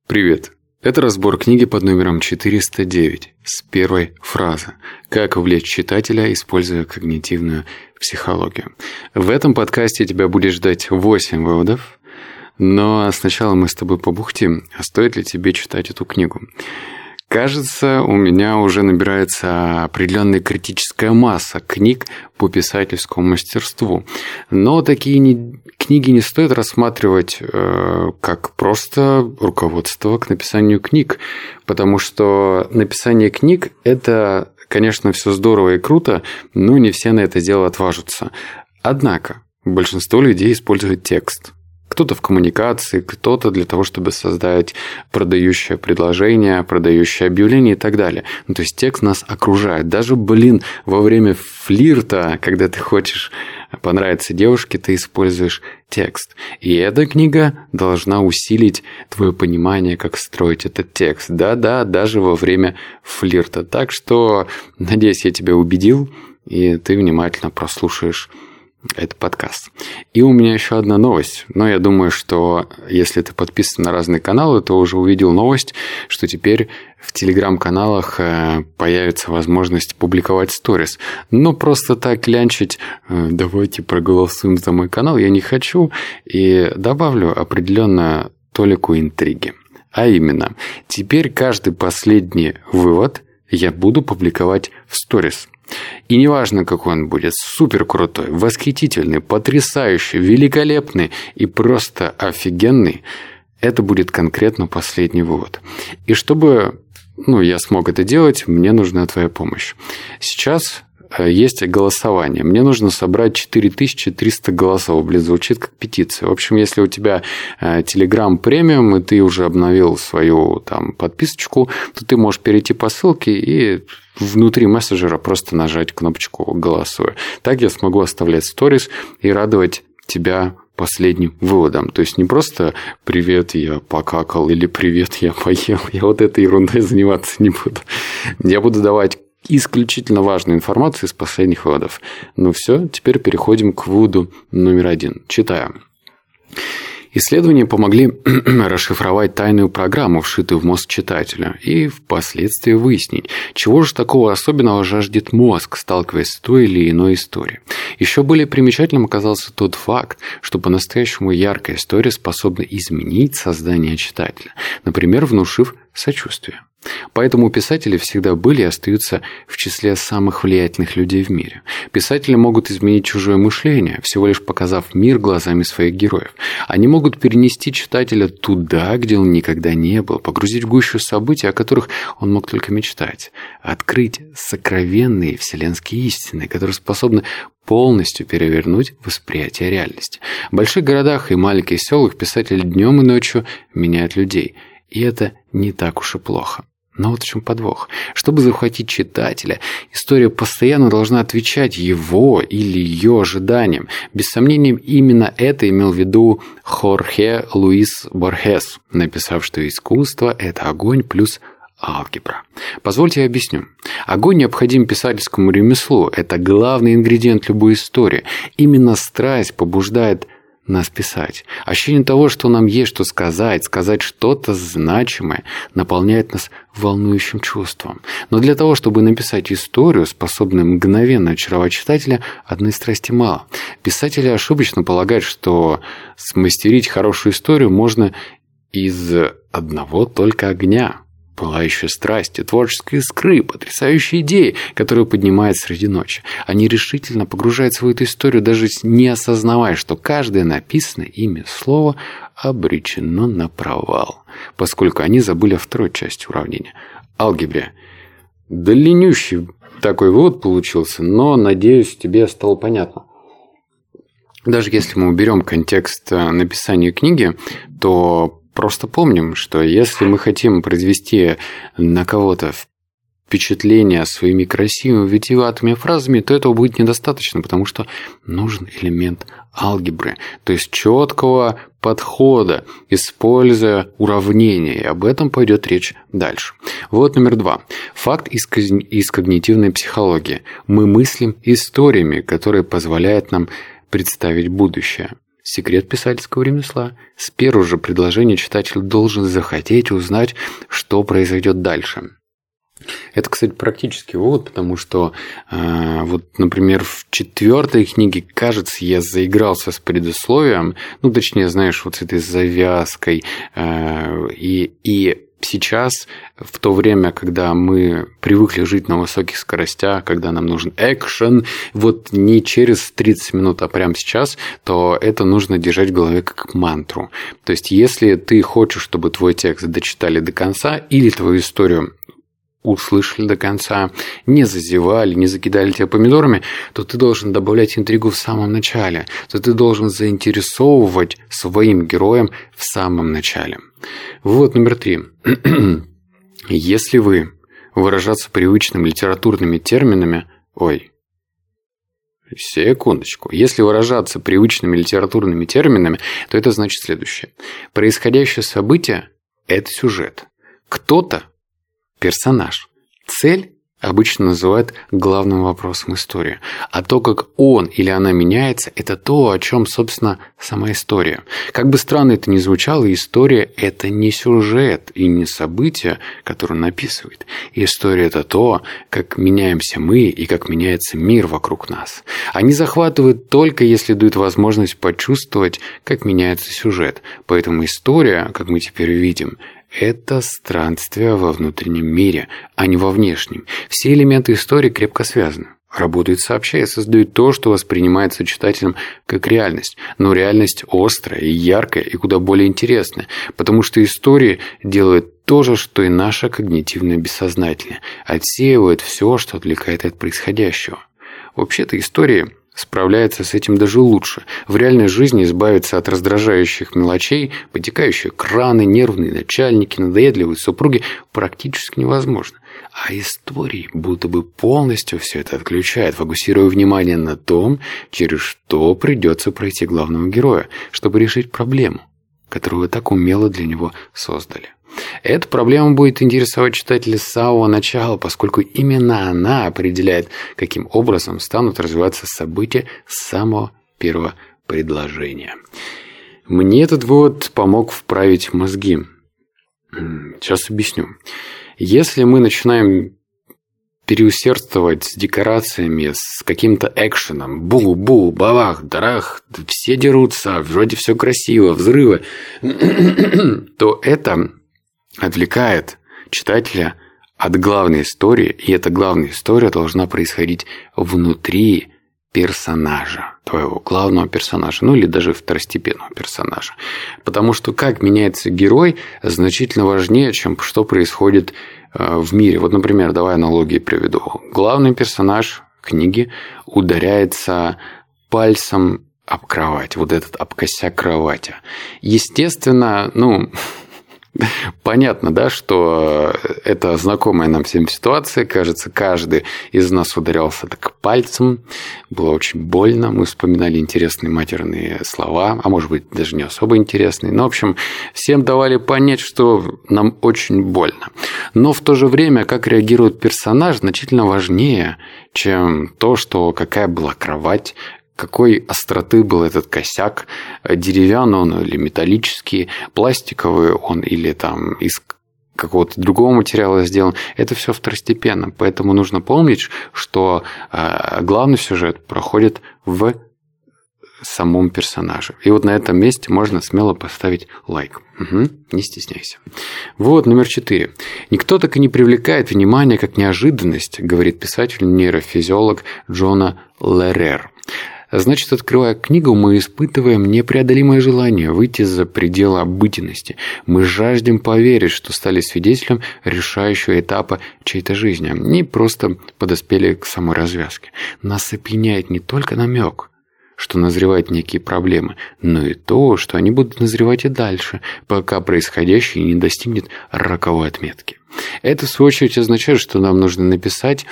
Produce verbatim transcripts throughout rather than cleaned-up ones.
Привет! Это разбор книги под номером четыреста девять с первой фразы «Как увлечь читателя, используя когнитивную психологию». В этом подкасте тебя будет ждать восемь выводов, но сначала мы с тобой побухтим, а стоит ли тебе читать эту книгу. Кажется, у меня уже набирается определенная критическая масса книг по писательскому мастерству. Но такие не, книги не стоит рассматривать э, как просто руководство к написанию книг, потому что написание книг – это, конечно, все здорово и круто, но не все на это дело отважатся. Однако большинство людей используют текст. Кто-то в коммуникации, кто-то для того, чтобы создать продающее предложение, продающее объявление и так далее. Ну, то есть текст нас окружает. Даже, блин, во время флирта, когда ты хочешь понравиться девушке, ты используешь текст. И эта книга должна усилить твое понимание, как строить этот текст. Да-да, даже во время флирта. Так что, надеюсь, я тебя убедил, и ты внимательно прослушаешь это подкаст. И у меня еще одна новость. Но я думаю, что если ты подписан на разные каналы, то уже увидел новость, что теперь в телеграм-каналах появится возможность публиковать сторис. Но просто так клянчить «давайте проголосуем за мой канал» я не хочу. И добавлю определенную толику интриги. А именно, теперь каждый последний вывод я буду публиковать в сторис. И неважно, какой он будет, супер крутой, восхитительный, потрясающий, великолепный и просто офигенный, это будет конкретно последний вывод. И чтобы ну, я смог это делать, мне нужна твоя помощь. Сейчас есть голосование. Мне нужно собрать четыре тысячи триста голосов. Блин, звучит как петиция. В общем, если у тебя Telegram премиум, и ты уже обновил свою там подписочку, то ты можешь перейти по ссылке и внутри мессенджера просто нажать кнопочку «Голосую». Так я смогу оставлять сторис и радовать тебя последним выводом. То есть не просто «привет, я покакал» или «привет, я поел». Я вот этой ерундой заниматься не буду. Я буду давать исключительно важную информацию из последних выводов. Ну все, теперь переходим к выводу номер один. Читаю. Исследования помогли расшифровать тайную программу, вшитую в мозг читателя, и впоследствии выяснить, чего же такого особенного жаждет мозг, сталкиваясь с той или иной историей. Еще более примечательным оказался тот факт, что по-настоящему яркая история способна изменить сознание читателя, например, внушив сочувствие. Поэтому писатели всегда были и остаются в числе самых влиятельных людей в мире. Писатели могут изменить чужое мышление, всего лишь показав мир глазами своих героев. Они могут перенести читателя туда, где он никогда не был, погрузить в гущу событий, о которых он мог только мечтать, открыть сокровенные вселенские истины, которые способны полностью перевернуть восприятие реальности. В больших городах и маленьких селах писатели днем и ночью меняют людей. И это не так уж и плохо. Но вот в чем подвох. Чтобы захватить читателя, история постоянно должна отвечать его или ее ожиданиям. Без сомнения, именно это имел в виду Хорхе Луис Борхес, написав, что искусство – это огонь плюс алгебра. Позвольте я объясню. Огонь необходим писательскому ремеслу. Это главный ингредиент любой истории. Именно страсть побуждает нас писать. Ощущение того, что нам есть что сказать, сказать что-то значимое, наполняет нас волнующим чувством. Но для того, чтобы написать историю, способную мгновенно очаровать читателя, одной страсти мало. Писатели ошибочно полагают, что смастерить хорошую историю можно из одного только огня. Пылающие страсти, творческие искры, потрясающие идеи, которые поднимают среди ночи. Они решительно погружаются в эту историю, даже не осознавая, что каждое написанное ими слово обречено на провал, поскольку они забыли о второй части уравнения – алгебре. Длиннющий такой вывод получился, но, надеюсь, тебе стало понятно. Даже если мы уберем контекст написания книги, то просто помним, что если мы хотим произвести на кого-то впечатление своими красивыми, витиеватыми фразами, то этого будет недостаточно, потому что нужен элемент алгебры, то есть четкого подхода, используя уравнения, и об этом пойдет речь дальше. Вот номер два. Факт из когнитивной психологии. Мы мыслим историями, которые позволяют нам представить будущее. Секрет писательского ремесла. С первого же предложения читатель должен захотеть узнать, что произойдет дальше. Это, кстати, практический вывод, потому что, э, вот, например, в четвертой книге, кажется, я заигрался с предисловием, ну, точнее, знаешь, вот с этой завязкой, э, и, и сейчас, в то время, когда мы привыкли жить на высоких скоростях, когда нам нужен экшен, вот не через тридцать минут, а прямо сейчас, то это нужно держать в голове как мантру. То есть, если ты хочешь, чтобы твой текст дочитали до конца или твою историю услышали до конца, не зазевали, не закидали тебя помидорами, то ты должен добавлять интригу в самом начале, то ты должен заинтересовывать своим героем в самом начале. Вывод номер три. Если вы выражаться привычными литературными терминами... Ой, секундочку. Если выражаться привычными литературными терминами, то это значит следующее. Происходящее событие – это сюжет. Кто-то персонаж. Цель обычно называют главным вопросом истории. А то, как он или она меняется, это то, о чем, собственно, сама история. Как бы странно это ни звучало, история – это не сюжет и не событие, которое он описывает. История – это то, как меняемся мы и как меняется мир вокруг нас. Они захватывают только, если дают возможность почувствовать, как меняется сюжет. Поэтому история, как мы теперь видим, это странствие во внутреннем мире, а не во внешнем. Все элементы истории крепко связаны. Работают сообща и создают то, что воспринимается читателем как реальность. Но реальность острая и яркая, и куда более интересная. Потому что истории делают то же, что и наше когнитивное бессознательное. Отсеивают все, что отвлекает от происходящего. Вообще-то истории справляется с этим даже лучше. В реальной жизни избавиться от раздражающих мелочей, потекающие краны, нервные начальники, надоедливые супруги практически невозможно. А истории будто бы полностью все это отключают, фокусируя внимание на том, через что придется пройти главного героя, чтобы решить проблему, которую вы так умело для него создали. Эта проблема будет интересовать читателя с самого начала, поскольку именно она определяет, каким образом станут развиваться события с самого первого предложения. Мне этот вывод помог вправить мозги. Сейчас объясню. Если мы начинаем переусердствовать с декорациями, с каким-то экшеном, бу-бу, бабах, дарах, все дерутся, вроде все красиво, взрывы, то это отвлекает читателя от главной истории, и эта главная история должна происходить внутри персонажа, твоего главного персонажа, ну или даже второстепенного персонажа. Потому что как меняется герой, значительно важнее, чем что происходит в мире. Вот, например, давай аналогии приведу. Главный персонаж книги ударяется пальцем об кровать, вот этот об косяк кровати. Естественно, ну... Понятно, да, что это знакомая нам всем ситуация. Кажется, каждый из нас ударялся так пальцем. Было очень больно. Мы вспоминали интересные матерные слова, а может быть, даже не особо интересные. Но, в общем, всем давали понять, что нам очень больно. Но в то же время, как реагирует персонаж, значительно важнее, чем то, что какая была кровать, какой остроты был этот косяк, деревянный он или металлический, пластиковый он или там из какого-то другого материала сделан, это все второстепенно. Поэтому нужно помнить, что главный сюжет проходит в самом персонаже. И вот на этом месте можно смело поставить лайк. Угу, не стесняйся. Вывод номер четыре. Никто так и не привлекает внимание, как неожиданность, говорит писатель-нейрофизиолог Джона Лерер. Значит, открывая книгу, мы испытываем непреодолимое желание выйти за пределы обыденности. Мы жаждем поверить, что стали свидетелем решающего этапа чьей-то жизни, и просто подоспели к самой развязке. Нас опьяняет не только намек, что назревают некие проблемы, но и то, что они будут назревать и дальше, пока происходящее не достигнет роковой отметки. Это, в свою очередь, означает, что нам нужно написать...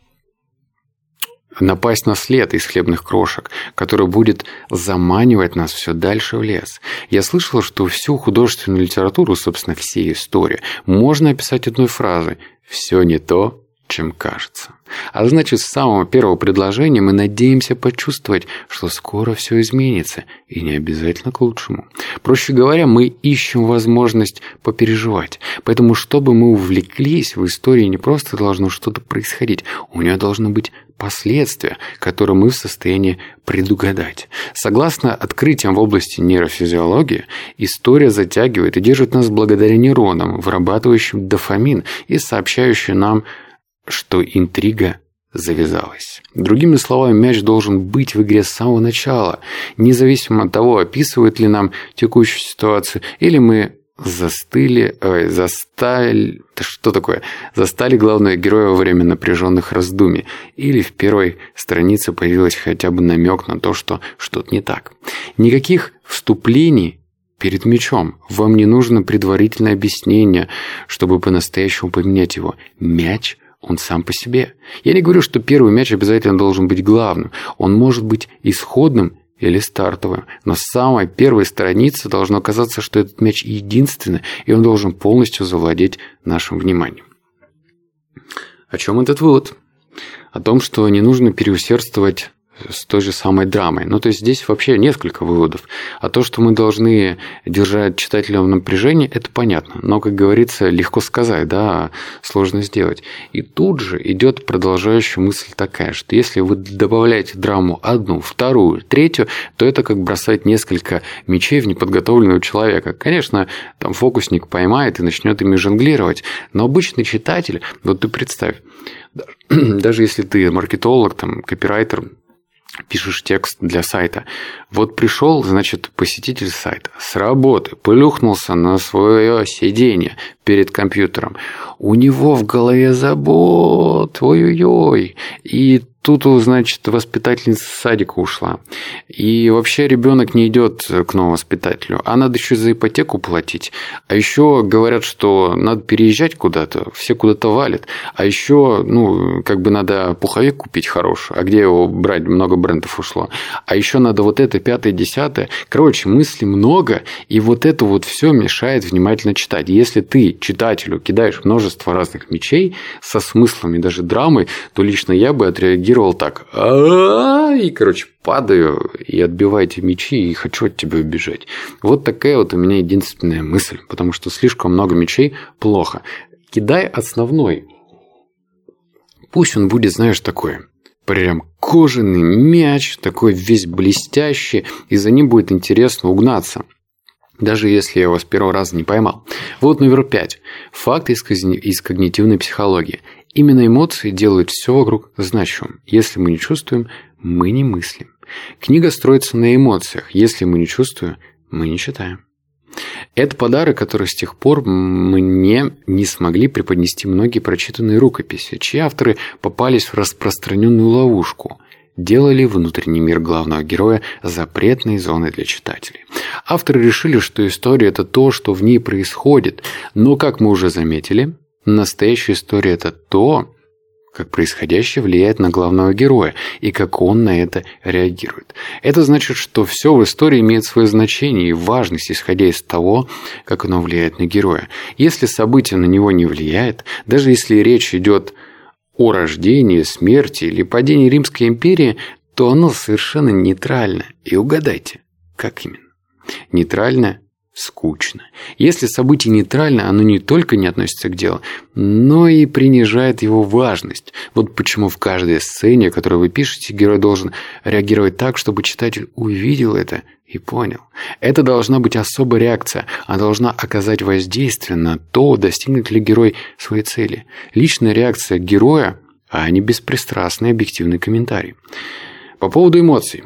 напасть на след из хлебных крошек, который будет заманивать нас все дальше в лес. Я слышал, что всю художественную литературу, собственно, все истории, можно описать одной фразой: «Все не то, чем кажется. А значит, с самого первого предложения мы надеемся почувствовать, что скоро все изменится, и не обязательно к лучшему. Проще говоря, мы ищем возможность попереживать. Поэтому, чтобы мы увлеклись, в истории не просто должно что-то происходить, у нее должны быть последствия, которые мы в состоянии предугадать. Согласно открытиям в области нейрофизиологии, история затягивает и держит нас благодаря нейронам, вырабатывающим дофамин и сообщающим нам, что интрига завязалась. Другими словами, мяч должен быть в игре с самого начала, независимо от того, описывает ли нам текущую ситуацию, или мы застыли, ой, застали, да что такое, застали главного героя во время напряженных раздумий, или в первой странице появилась хотя бы намек на то, что что-то не так. Никаких вступлений перед мячом. Вам не нужно предварительное объяснение, чтобы по-настоящему поменять его. Мяч – он сам по себе. Я не говорю, что первый мяч обязательно должен быть главным. Он может быть исходным или стартовым. Но с самой первой страницы должно казаться, что этот мяч единственный, и он должен полностью завладеть нашим вниманием. О чем этот вывод? О том, что не нужно переусердствовать с той же самой драмой. Ну, то есть здесь вообще несколько выводов. А то, что мы должны держать читателя в напряжении, это понятно. Но, как говорится, легко сказать, да, сложно сделать. И тут же идет продолжающая мысль такая, что если вы добавляете в драму одну, вторую, третью, то это как бросать несколько мячей в неподготовленного человека. Конечно, там фокусник поймает и начнет ими жонглировать. Но обычный читатель, вот ты представь, даже если ты маркетолог, там, копирайтер, пишешь текст для сайта. Вот пришел, значит, посетитель сайта с работы, плюхнулся на свое сиденье перед компьютером. У него в голове забот, ой-ой-ой. И тут, значит, воспитательница с садика ушла. И вообще ребенок не идет к новому воспитателю, а надо еще за ипотеку платить. А еще говорят, что надо переезжать куда-то, все куда-то валят. А еще, ну, как бы надо пуховик купить хороший, а где его брать, много брендов ушло. А еще надо вот это, пятое, десятое. Короче, мыслей много, и вот это вот все мешает внимательно читать. Если ты читателю кидаешь множество разных мячей со смыслами, даже драмой, то лично я бы отреагировал так: и, короче, падаю и отбивайте мячи, и хочу от тебя убежать. Вот такая вот у меня единственная мысль, потому что слишком много мячей плохо. Кидай основной. Пусть он будет, знаешь, такой прям кожаный мяч, такой весь блестящий, и за ним будет интересно угнаться, даже если я его с первого раза не поймал. Вот номер пять. Факты из когнитивной психологии. Именно эмоции делают все вокруг значимым. Если мы не чувствуем, мы не мыслим. Книга строится на эмоциях. Если мы не чувствуем, мы не читаем. Это подарок, который с тех пор мне не смогли преподнести многие прочитанные рукописи, чьи авторы попались в распространенную ловушку. Делали внутренний мир главного героя запретной зоной для читателей. Авторы решили, что история – это то, что в ней происходит. Но, как мы уже заметили, настоящая история – это то, как происходящее влияет на главного героя и как он на это реагирует. Это значит, что все в истории имеет свое значение и важность, исходя из того, как оно влияет на героя. Если событие на него не влияет, даже если речь идет о рождении, смерти или падении Римской империи, то оно совершенно нейтрально. И угадайте, как именно? Нейтрально – скучно. Если событие нейтрально, оно не только не относится к делу, но и принижает его важность. Вот почему в каждой сцене, которую вы пишете, герой должен реагировать так, чтобы читатель увидел это и понял. Это должна быть особая реакция. Она должна оказать воздействие на то, достигнет ли герой своей цели. Личная реакция героя, а не беспристрастный объективный комментарий. По поводу эмоций.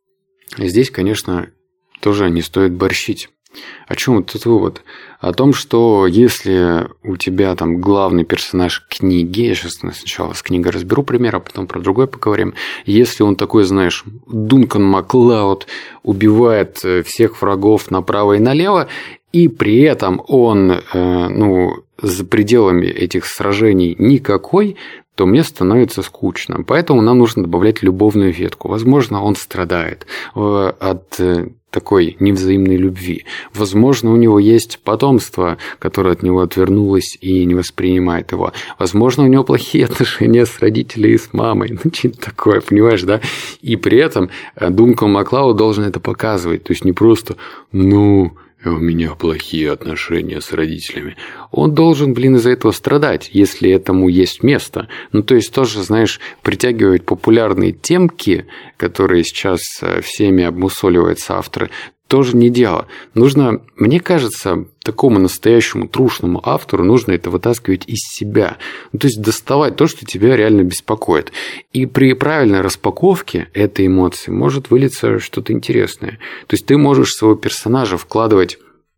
Здесь, конечно, тоже не стоит борщить. О чем вот этот вывод? О том, что если у тебя там главный персонаж книги, я сейчас сначала с книгой разберу пример, а потом про другой поговорим. Если он такой, знаешь, Дункан Маклауд, убивает всех врагов направо и налево, и при этом он, ну, за пределами этих сражений никакой, то мне становится скучно. Поэтому нам нужно добавлять любовную ветку. Возможно, он страдает от такой невзаимной любви. Возможно, у него есть потомство, которое от него отвернулось и не воспринимает его. Возможно, у него плохие отношения с родителями и с мамой. Ну, что-то такое, понимаешь, да? И при этом Дункан Маклауд должен это показывать. То есть, не просто «ну, у меня плохие отношения с родителями». Он должен, блин, из-за этого страдать, если этому есть место. Ну, то есть, тоже, знаешь, притягивать популярные темки, которые сейчас всеми обмусоливаются авторы, тоже не дело. Нужно, мне кажется, такому настоящему трушному автору нужно это вытаскивать из себя. Ну, то есть, доставать то, что тебя реально беспокоит. И при правильной распаковке этой эмоции может вылиться что-то интересное. То есть, ты можешь своего персонажа вкладывать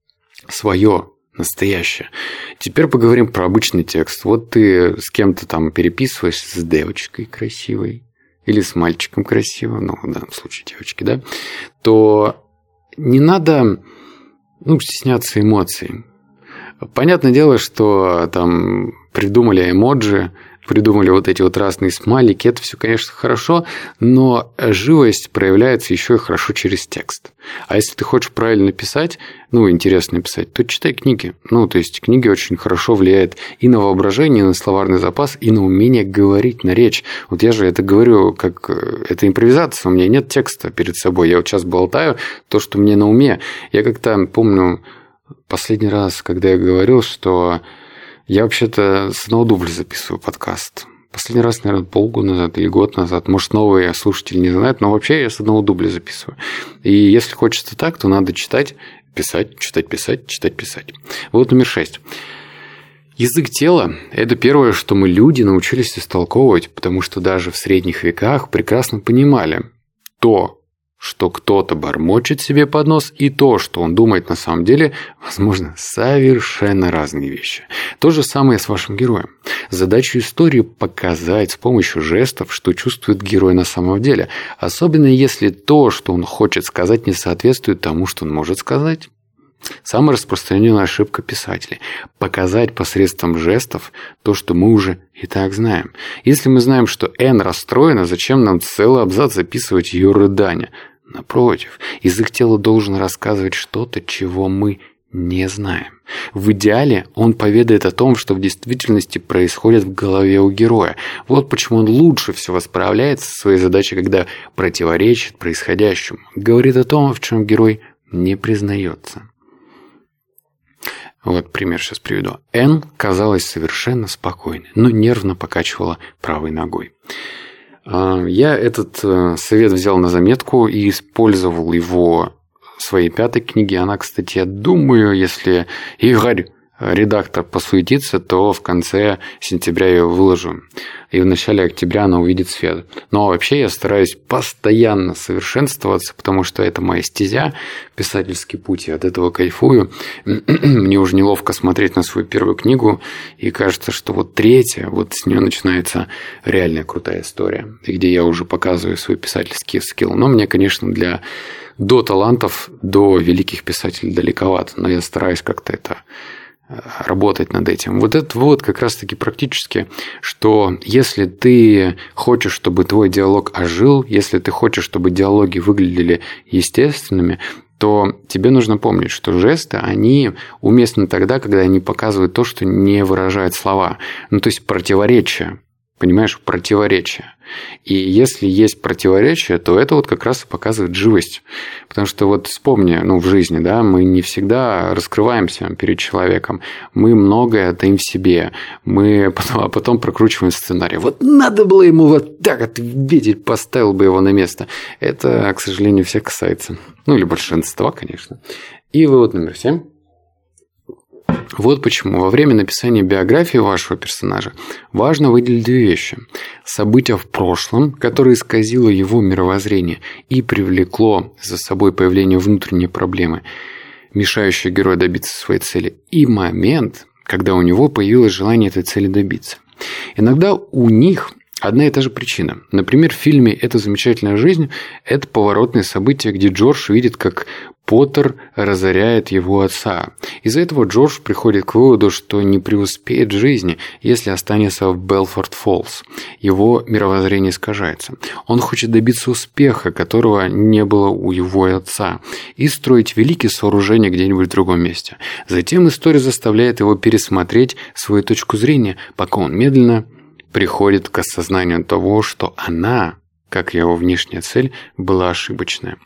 свое настоящее. Теперь поговорим про обычный текст. Вот ты с кем-то там переписываешься, с девочкой красивой или с мальчиком красивым, ну, в данном случае девочки, да, то не надо, ну, стесняться эмоций. Понятное дело, что там придумали эмоджи, придумали вот эти вот разные смайлики, это все, конечно, хорошо, но живость проявляется еще и хорошо через текст. А если ты хочешь правильно писать, ну, интересно писать, то читай книги. Ну, то есть, книги очень хорошо влияют и на воображение, и на словарный запас, и на умение говорить, на речь. Вот я же это говорю, как это импровизация, у меня нет текста перед собой, я вот сейчас болтаю то, что мне на уме. Я как-то помню последний раз, когда я говорил, что я вообще-то с одного дубля записываю подкаст. Последний раз, наверное, полгода назад или год назад. Может, новые слушатели не знают, но вообще я с одного дубля записываю. И если хочется так, то надо читать, писать, читать, писать, читать, писать. Вот номер шесть. Язык тела – это первое, что мы, люди, научились истолковывать, потому что даже в средних веках прекрасно понимали то, что кто-то бормочет себе под нос, и то, что он думает на самом деле, возможно, совершенно разные вещи. То же самое с вашим героем. Задача истории – показать с помощью жестов, что чувствует герой на самом деле, особенно если то, что он хочет сказать, не соответствует тому, что он может сказать. Самая распространенная ошибка писателей – показать посредством жестов то, что мы уже и так знаем. Если мы знаем, что Энн расстроена, зачем нам целый абзац записывать ее рыдания? Напротив, язык тела должен рассказывать что-то, чего мы не знаем. В идеале он поведает о том, что в действительности происходит в голове у героя. Вот почему он лучше всего справляется со своей задачей, когда противоречит происходящему. Говорит о том, в чем герой не признается. Вот пример сейчас приведу. Энн казалась совершенно спокойной, но нервно покачивала правой ногой. Я этот совет взял на заметку и использовал его в своей пятой книге. Она, кстати, я думаю, если Игорь, редактор, посуетится, то в конце сентября я ее выложу. И в начале октября она увидит свет. Но вообще я стараюсь постоянно совершенствоваться, потому что это моя стезя, писательский путь, и от этого кайфую. Мне уже неловко смотреть на свою первую книгу, и кажется, что вот третья, вот с нее начинается реальная крутая история, где я уже показываю свой писательский скилл. Но мне, конечно, для до талантов, до великих писателей далековато, но я стараюсь как-то это работать над этим. Вот это вот как раз-таки практически, что если ты хочешь, чтобы твой диалог ожил, если ты хочешь, чтобы диалоги выглядели естественными, то тебе нужно помнить, что жесты, они уместны тогда, когда они показывают то, что не выражают слова. Ну, то есть противоречие. Понимаешь, противоречие. И если есть противоречие, то это вот как раз и показывает живость. Потому что вот вспомни, ну, в жизни, да, мы не всегда раскрываемся перед человеком. Мы многое таим в себе. Мы потом, а потом прокручиваем сценарий. Вот надо было ему вот так ответить, поставил бы его на место. Это, к сожалению, всех касается. Ну, или большинства, конечно. И вывод номер семь. Вот почему во время написания биографии вашего персонажа важно выделить две вещи. События в прошлом, которое исказило его мировоззрение и привлекло за собой появление внутренней проблемы, мешающей герою добиться своей цели, и момент, когда у него появилось желание этой цели добиться. Иногда у них одна и та же причина. Например, в фильме «Это замечательная жизнь» это поворотное событие, где Джордж видит, как Поттер разоряет его отца. Из-за этого Джордж приходит к выводу, что не преуспеет в жизни, если останется в Белфорд-Фоллс. Его мировоззрение искажается. Он хочет добиться успеха, которого не было у его отца, и строить великие сооружения где-нибудь в другом месте. Затем история заставляет его пересмотреть свою точку зрения, пока он медленно приходит к осознанию того, что она, как его внешняя цель, была ошибочная.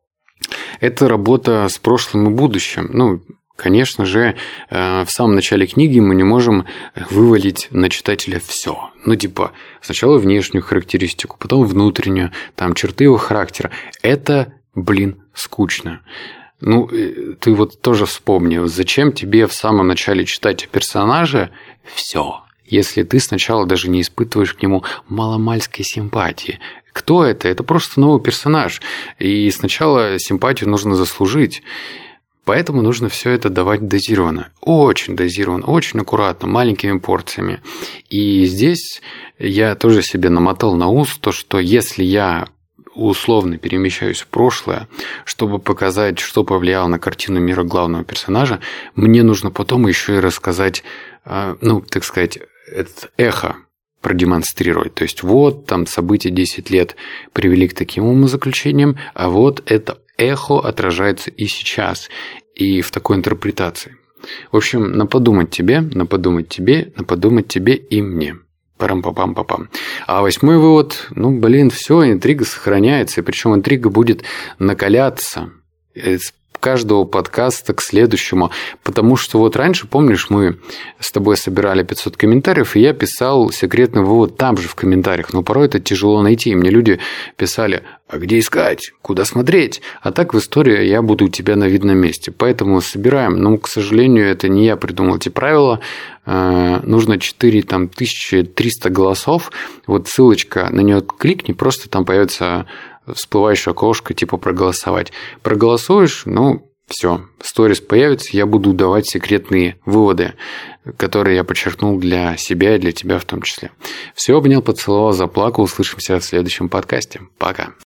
Это работа с прошлым и будущим. Ну, конечно же, в самом начале книги мы не можем вывалить на читателя все. Ну, типа, сначала внешнюю характеристику, потом внутреннюю, там, черты его характера. Это, блин, скучно. Ну, ты вот тоже вспомни, зачем тебе в самом начале читать о персонаже все, если ты сначала даже не испытываешь к нему маломальской симпатии. Кто это? Это просто новый персонаж. И сначала симпатию нужно заслужить. Поэтому нужно все это давать дозированно. Очень дозированно, очень аккуратно, маленькими порциями. И здесь я тоже себе намотал на ус то, что если я условно перемещаюсь в прошлое, чтобы показать, что повлияло на картину мира главного персонажа, мне нужно потом еще и рассказать, ну, так сказать, это эхо продемонстрировать. То есть, вот там события десять лет привели к таким умозаключениям, а вот это эхо отражается и сейчас, и в такой интерпретации. В общем, на подумать тебе, на подумать тебе, на подумать тебе и мне. Парам-папам-папам. А восьмой вывод, ну, блин, все, интрига сохраняется, и причем интрига будет накаляться с каждого подкаста к следующему, потому что вот раньше, помнишь, мы с тобой собирали пятьсот комментариев, и я писал секретный вывод там же в комментариях, но порой это тяжело найти, и мне люди писали: а где искать, куда смотреть, а так в истории я буду у тебя на видном месте, поэтому собираем, но, к сожалению, это не я придумал эти правила, нужно четыре тысячи триста голосов, вот ссылочка, на нее кликни, просто там появится всплывающее окошко, типа проголосовать. Проголосуешь, ну, все, сторис появится, я буду давать секретные выводы, которые я подчеркнул для себя и для тебя в том числе. Все, обнял, поцеловал, заплакал. Услышимся в следующем подкасте. Пока.